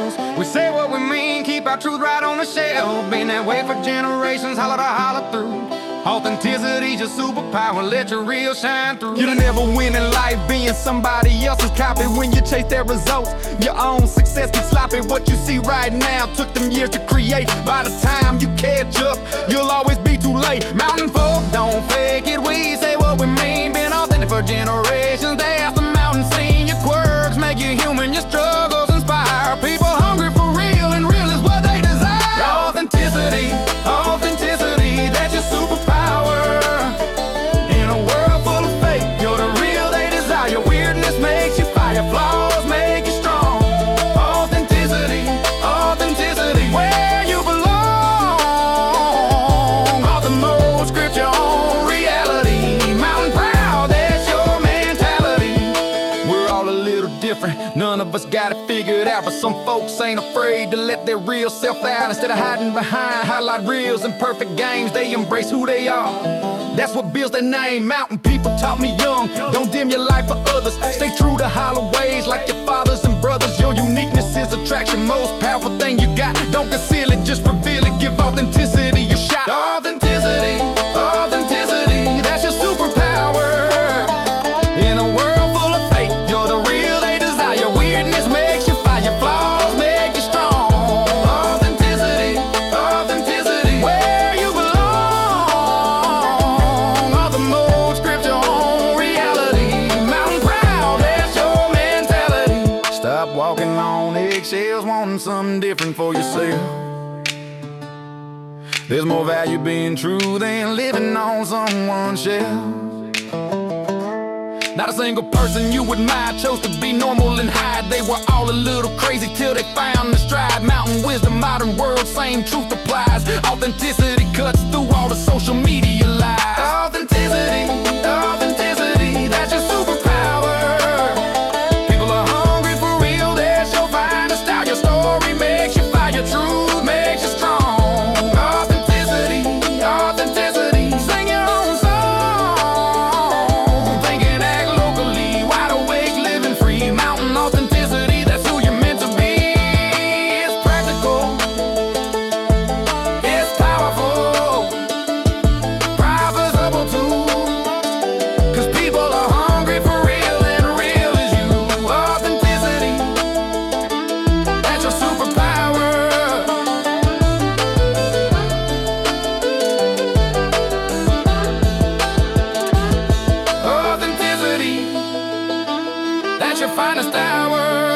walls. We say what we mean, keep our truth right on the shelf. Been that way for generations, holler to holler through. Authenticity's your superpower, let your real shine through. You'll never win in life being somebody else's copy. When you chase their results, your own success gets sloppy. What you see right now took them years to create. By the time you catch up, you'll always be too late. Mountain folk don't fake it, we say what we mean. Been authentic for generations, that's the mountain scene. Your quirks make you human, your struggles inspire people hungry for real, and real is what they desire. Authenticity, authenticity, that's your superpower. In a world full of fake, you're the real they desire. Weirdness makes you fire, flaws make you strong. Authenticity, authenticity, where you belong. All the modes, script your own reality. Mountain proud, that's your mentality. We're all a little different, none of us got it figured out. But some folks ain't afraid to let their real self out. Instead of hiding behind highlight reels and perfect games, they embrace who they are. That's what builds their name. Mountain people taught me young, don't dim your life for others. Stay true to hollow ways like your fathers and brothers. Your uniqueness is attraction, most powerful thing you got. Don't conceal it, just reveal it. Give authenticity your shot. Authenticity, authenticity, that's your superpower. In a world full of fake, you're the real they desire. Weirdness makes you fire, flaws make you strong. Authenticity, authenticity, where you belong. All the modes, script your own reality. Mountain proud, that's your mentality. Stop walking on eggshells, wanting something different for yourself. There's more value being true than living on someone's shelf. Not a single person you admire chose to be normal and hide. They were all a little crazy till they found the stride. Mountain wisdom, modern world, same truth applies. Authenticity cuts through all the social media lies. Authenticity, authenticity, that's your superpower. People are hungry for real, that's your finest style. Your story makes you fire, your truth makes you strong. Authenticity, authenticity, sing your own song. Think and act locally, wide awake, living free. Mountain authenticity, that's who you're meant to be. It's practical, it's powerful, profitable too. Cause people are hungry for real, and real is you. Authenticity, that's your superpower. Authenticity, that's your finest hour.